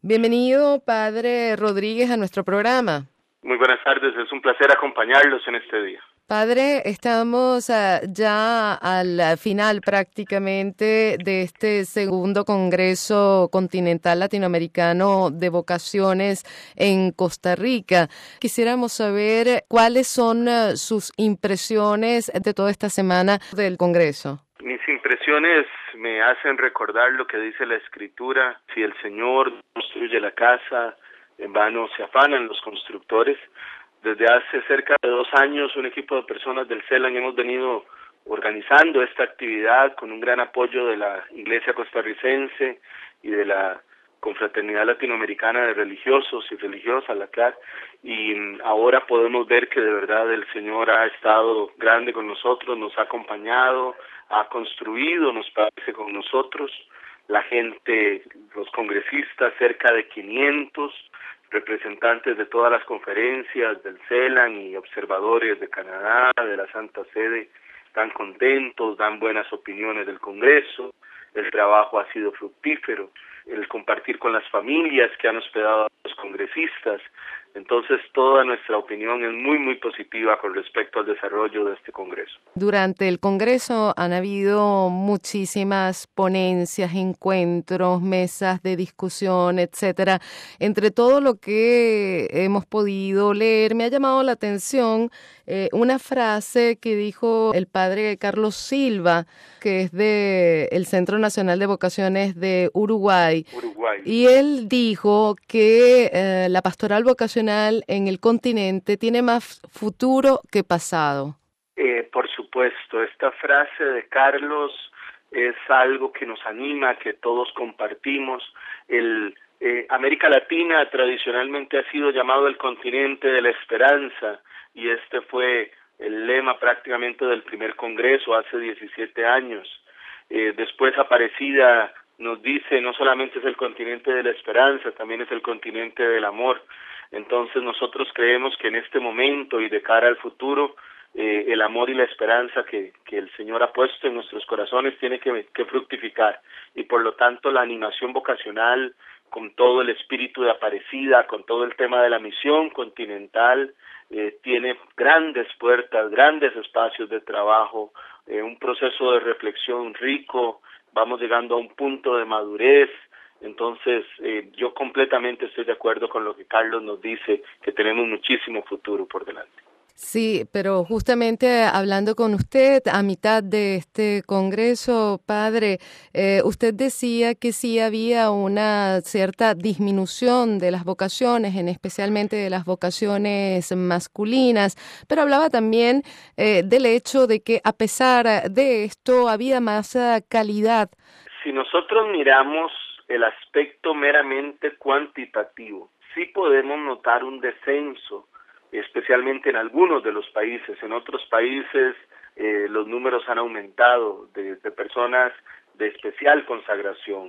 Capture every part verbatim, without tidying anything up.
Bienvenido, Padre Rodríguez, a nuestro programa. Muy buenas tardes, es un placer acompañarlos en este día. Padre, estamos uh, ya al final prácticamente de este segundo Congreso Continental Latinoamericano de Vocaciones en Costa Rica. Quisiéramos saber cuáles son uh, sus impresiones de toda esta semana del Congreso. Mis impresiones me hacen recordar lo que dice la Escritura: si el Señor construye la casa, en vano se afanan los constructores. Desde hace cerca de dos años, un equipo de personas del CELAN hemos venido organizando esta actividad con un gran apoyo de la Iglesia costarricense y de la Confraternidad Latinoamericana de Religiosos y Religiosas, la C L A C, y ahora podemos ver que de verdad el Señor ha estado grande con nosotros, nos ha acompañado, ha construido, nos parece, con nosotros, la gente, los congresistas, cerca de quinientos, representantes de todas las conferencias del CELAN y observadores de Canadá, de la Santa Sede, están contentos, dan buenas opiniones del Congreso, el trabajo ha sido fructífero, el compartir con las familias que han hospedado a los congresistas. Entonces, toda nuestra opinión es muy, muy positiva con respecto al desarrollo de este Congreso. Durante el Congreso han habido muchísimas ponencias, encuentros, mesas de discusión, etcétera. Entre todo lo que hemos podido leer, me ha llamado la atención eh, una frase que dijo el padre Carlos Silva, que es de el Centro Nacional de Vocaciones de Uruguay. Uruguay. Y él dijo que eh, la pastoral vocacional en el continente tiene más futuro que pasado. Eh, por supuesto, esta frase de Carlos es algo que nos anima, que todos compartimos. El, eh, América Latina tradicionalmente ha sido llamado el continente de la esperanza, y este fue el lema prácticamente del primer congreso hace diecisiete años. Eh, después Aparecida nos dice, no solamente es el continente de la esperanza, también es el continente del amor. Entonces nosotros creemos que en este momento y de cara al futuro, eh, el amor y la esperanza que, que el Señor ha puesto en nuestros corazones tiene que, que fructificar, y por lo tanto la animación vocacional, con todo el espíritu de Aparecida, con todo el tema de la misión continental, eh, tiene grandes puertas, grandes espacios de trabajo, eh, un proceso de reflexión rico, vamos llegando a un punto de madurez. Entonces, eh, yo completamente estoy de acuerdo con lo que Carlos nos dice, que tenemos muchísimo futuro por delante. Sí, pero justamente hablando con usted a mitad de este congreso, padre, eh, usted decía que sí había una cierta disminución de las vocaciones, en especialmente de las vocaciones masculinas, pero hablaba también eh, del hecho de que a pesar de esto había más uh, calidad. Si nosotros miramos el aspecto meramente cuantitativo, sí podemos notar un descenso, especialmente en algunos de los países. En otros países eh, los números han aumentado de, de personas de especial consagración.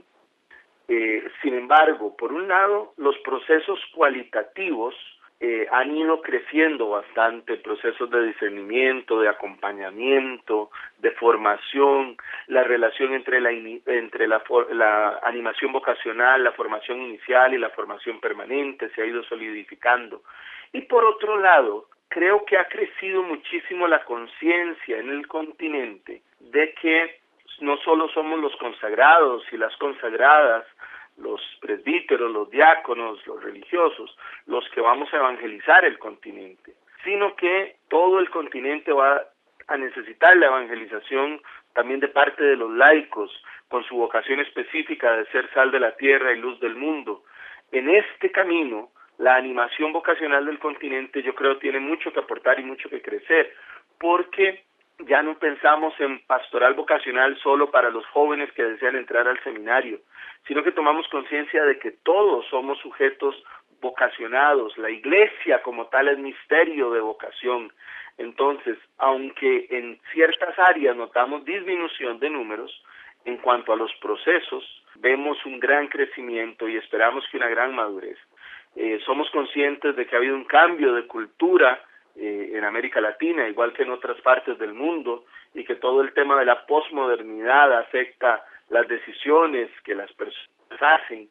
Eh, sin embargo, por un lado, los procesos cualitativos eh, han ido creciendo bastante, procesos de discernimiento, de acompañamiento, de formación, la relación entre la, entre la, la animación vocacional, la formación inicial y la formación permanente se ha ido solidificando. Y por otro lado, creo que ha crecido muchísimo la conciencia en el continente de que no solo somos los consagrados y las consagradas, los presbíteros, los diáconos, los religiosos, los que vamos a evangelizar el continente, sino que todo el continente va a necesitar la evangelización también de parte de los laicos, con su vocación específica de ser sal de la tierra y luz del mundo. En este camino, la animación vocacional del continente, yo creo, tiene mucho que aportar y mucho que crecer, porque ya no pensamos en pastoral vocacional solo para los jóvenes que desean entrar al seminario, sino que tomamos conciencia de que todos somos sujetos vocacionados. La iglesia como tal es misterio de vocación. Entonces, aunque en ciertas áreas notamos disminución de números, en cuanto a los procesos, vemos un gran crecimiento y esperamos que una gran madurez. Eh, somos conscientes de que ha habido un cambio de cultura eh, en América Latina, igual que en otras partes del mundo, y que todo el tema de la posmodernidad afecta las decisiones que las personas hacen,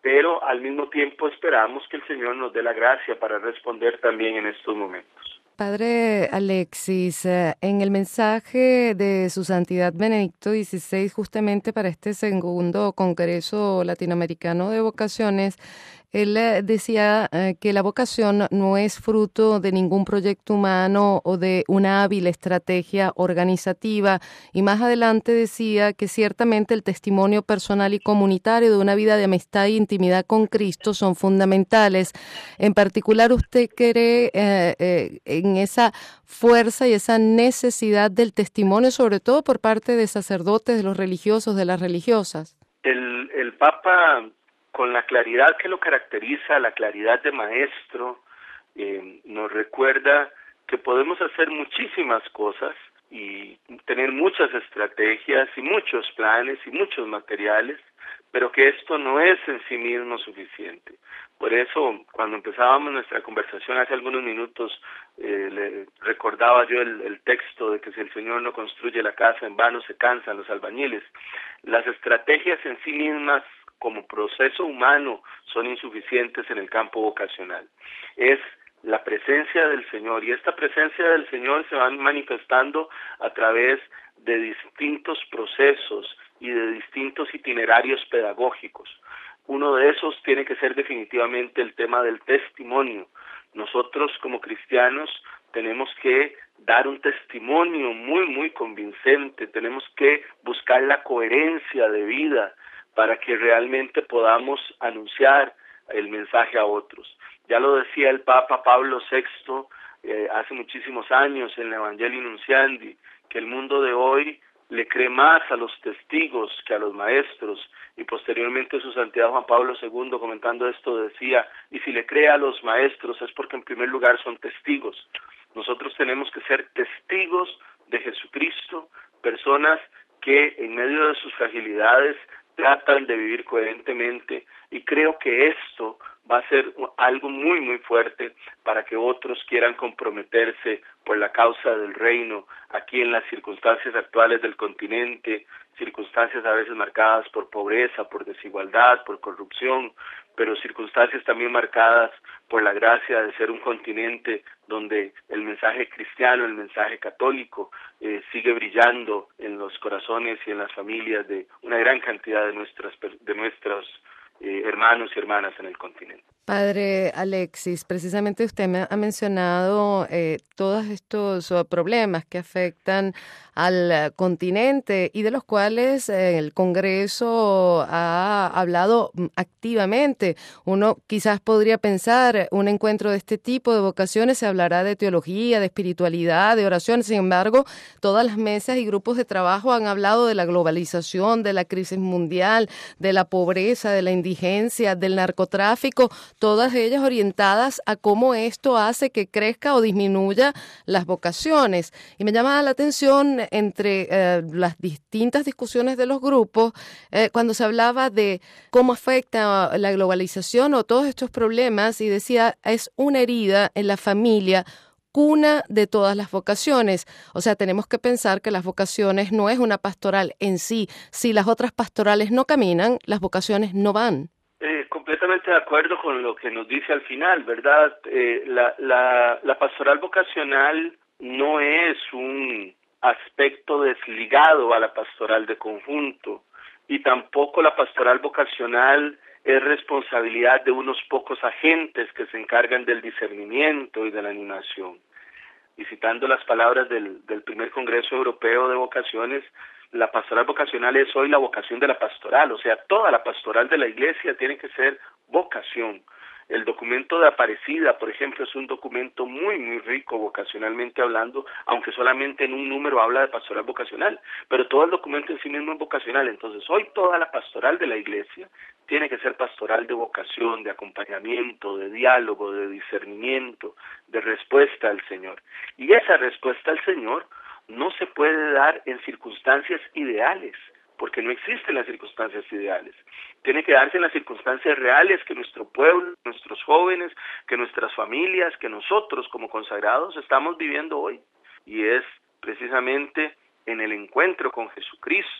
pero al mismo tiempo esperamos que el Señor nos dé la gracia para responder también en estos momentos. Padre Alexis, eh, en el mensaje de Su Santidad Benedicto dieciséis, justamente para este segundo Congreso Latinoamericano de Vocaciones, él eh, decía eh, que la vocación no es fruto de ningún proyecto humano o de una hábil estrategia organizativa, y más adelante decía que ciertamente el testimonio personal y comunitario de una vida de amistad e intimidad con Cristo son fundamentales. En particular, ¿usted cree eh, eh, en esa fuerza y esa necesidad del testimonio, sobre todo por parte de sacerdotes, de los religiosos, de las religiosas? El, el Papa, con la claridad que lo caracteriza, la claridad de maestro, eh, nos recuerda que podemos hacer muchísimas cosas y tener muchas estrategias y muchos planes y muchos materiales, pero que esto no es en sí mismo suficiente. Por eso, cuando empezábamos nuestra conversación hace algunos minutos, eh, le recordaba yo el, el texto de que si el Señor no construye la casa, en vano se cansan los albañiles. Las estrategias en sí mismas, como proceso humano, son insuficientes en el campo vocacional. Es la presencia del Señor, y esta presencia del Señor se va manifestando a través de distintos procesos y de distintos itinerarios pedagógicos. Uno de esos tiene que ser definitivamente el tema del testimonio. Nosotros como cristianos tenemos que dar un testimonio muy, muy convincente, tenemos que buscar la coherencia de vida para que realmente podamos anunciar el mensaje a otros. Ya lo decía el Papa Pablo sexto eh, hace muchísimos años en el Evangelii Nunciandi, que el mundo de hoy le cree más a los testigos que a los maestros, y posteriormente su santidad Juan Pablo segundo, comentando esto, decía, y si le cree a los maestros es porque en primer lugar son testigos. Nosotros tenemos que ser testigos de Jesucristo, personas que en medio de sus fragilidades tratan de vivir coherentemente, y creo que esto va a ser algo muy muy fuerte para que otros quieran comprometerse por la causa del reino aquí en las circunstancias actuales del continente, circunstancias a veces marcadas por pobreza, por desigualdad, por corrupción, pero circunstancias también marcadas por la gracia de ser un continente donde el mensaje cristiano, el mensaje católico, eh, sigue brillando en los corazones y en las familias de una gran cantidad de nuestras de nuestros eh, hermanos y hermanas en el continente. Padre Alexis, precisamente usted me ha mencionado eh, todos estos uh, problemas que afectan al uh, continente y de los cuales eh, el Congreso ha hablado activamente. Uno quizás podría pensar, un encuentro de este tipo de vocaciones se hablará de teología, de espiritualidad, de oración. Sin embargo, todas las mesas y grupos de trabajo han hablado de la globalización, de la crisis mundial, de la pobreza, de la indigencia, del narcotráfico, todas ellas orientadas a cómo esto hace que crezca o disminuya las vocaciones. Y me llama la atención entre eh, las distintas discusiones de los grupos, eh, cuando se hablaba de cómo afecta la globalización o todos estos problemas, y decía, es una herida en la familia, cuna de todas las vocaciones. O sea, tenemos que pensar que las vocaciones no es una pastoral en sí. Si las otras pastorales no caminan, las vocaciones no van. Eh, completamente de acuerdo con lo que nos dice al final, ¿verdad? Eh, la, la, la pastoral vocacional no es un aspecto desligado a la pastoral de conjunto, y tampoco la pastoral vocacional es responsabilidad de unos pocos agentes que se encargan del discernimiento y de la animación. Y citando las palabras del, del primer Congreso Europeo de Vocaciones, la pastoral vocacional es hoy la vocación de la pastoral, o sea, toda la pastoral de la Iglesia tiene que ser vocación. El documento de Aparecida, por ejemplo, es un documento muy, muy rico vocacionalmente hablando, aunque solamente en un número habla de pastoral vocacional, pero todo el documento en sí mismo es vocacional. Entonces, hoy toda la pastoral de la Iglesia tiene que ser pastoral de vocación, de acompañamiento, de diálogo, de discernimiento, de respuesta al Señor. Y esa respuesta al Señor no se puede dar en circunstancias ideales, porque no existen las circunstancias ideales. Tiene que darse en las circunstancias reales que nuestro pueblo, nuestros jóvenes, que nuestras familias, que nosotros como consagrados estamos viviendo hoy. Y es precisamente en el encuentro con Jesucristo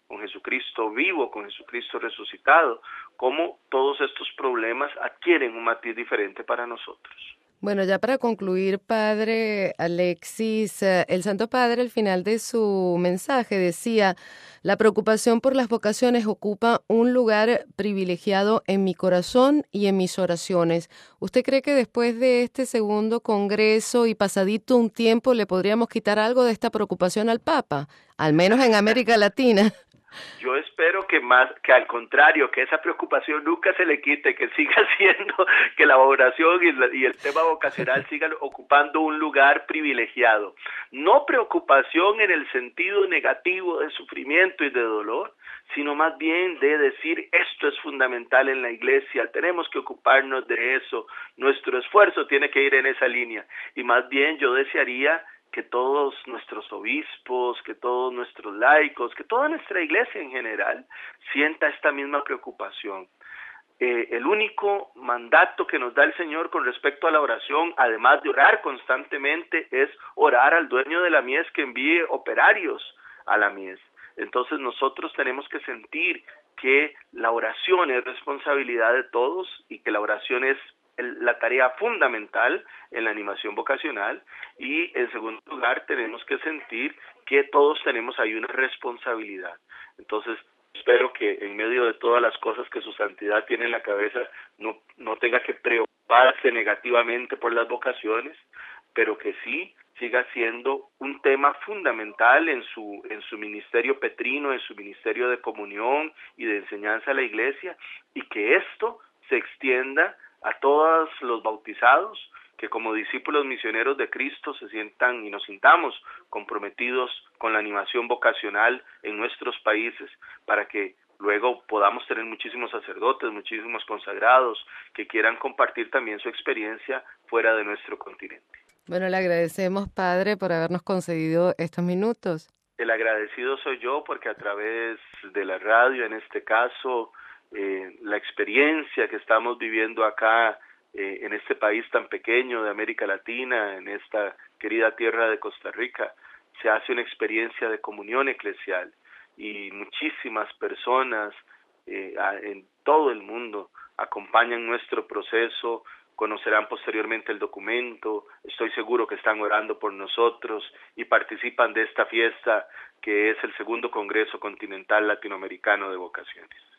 con Jesucristo vivo, con Jesucristo resucitado, cómo todos estos problemas adquieren un matiz diferente para nosotros. Bueno, ya para concluir, Padre Alexis, eh, el Santo Padre al final de su mensaje decía, la preocupación por las vocaciones ocupa un lugar privilegiado en mi corazón y en mis oraciones. ¿Usted cree que después de este segundo congreso y pasadito un tiempo le podríamos quitar algo de esta preocupación al Papa, al menos en América Latina? Yo espero que más, que al contrario, que esa preocupación nunca se le quite, que siga siendo, que la oración y, la, y el tema vocacional sigan ocupando un lugar privilegiado. No preocupación en el sentido negativo de sufrimiento y de dolor, sino más bien de decir esto es fundamental en la iglesia, tenemos que ocuparnos de eso, nuestro esfuerzo tiene que ir en esa línea. Y más bien yo desearía que todos nuestros obispos, que todos nuestros laicos, que toda nuestra iglesia en general sienta esta misma preocupación. Eh, el único mandato que nos da el Señor con respecto a la oración, además de orar constantemente, es orar al dueño de la mies que envíe operarios a la mies. Entonces nosotros tenemos que sentir que la oración es responsabilidad de todos y que la oración es la tarea fundamental en la animación vocacional, y en segundo lugar tenemos que sentir que todos tenemos ahí una responsabilidad. Entonces espero que en medio de todas las cosas que su santidad tiene en la cabeza no, no tenga que preocuparse negativamente por las vocaciones, pero que sí siga siendo un tema fundamental en su, en su ministerio petrino, en su ministerio de comunión y de enseñanza a la iglesia, y que esto se extienda a todos los bautizados, que como discípulos misioneros de Cristo se sientan y nos sintamos comprometidos con la animación vocacional en nuestros países, para que luego podamos tener muchísimos sacerdotes, muchísimos consagrados, que quieran compartir también su experiencia fuera de nuestro continente. Bueno, le agradecemos, Padre, por habernos concedido estos minutos. El agradecido soy yo, porque a través de la radio, en este caso, Eh, la experiencia que estamos viviendo acá eh, en este país tan pequeño de América Latina, en esta querida tierra de Costa Rica, se hace una experiencia de comunión eclesial, y muchísimas personas eh, a, en todo el mundo acompañan nuestro proceso, conocerán posteriormente el documento, estoy seguro que están orando por nosotros y participan de esta fiesta que es el segundo Congreso Continental Latinoamericano de Vocaciones.